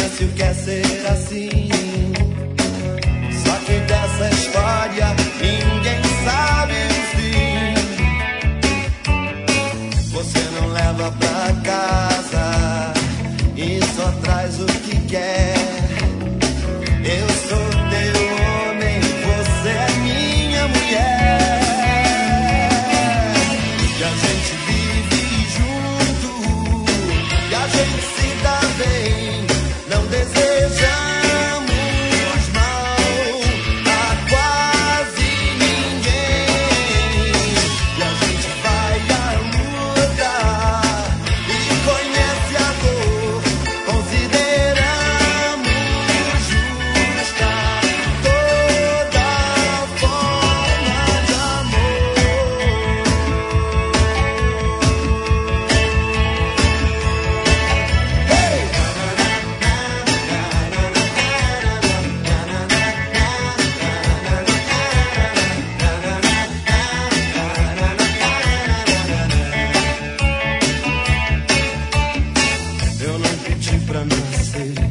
silêncio quer ser assim. Só que dessa história ninguém sabe o fim. Você não leva pra casa e só traz o que quer. Eu sou teu homem, você é minha mulher. E a gente vive junto, e a gente se dá bem. Não desejamos mal a quase ninguém. E a gente vai à luta e conhece a dor. Consideramos justa toda forma de amor. Eu não pedi pra nascer,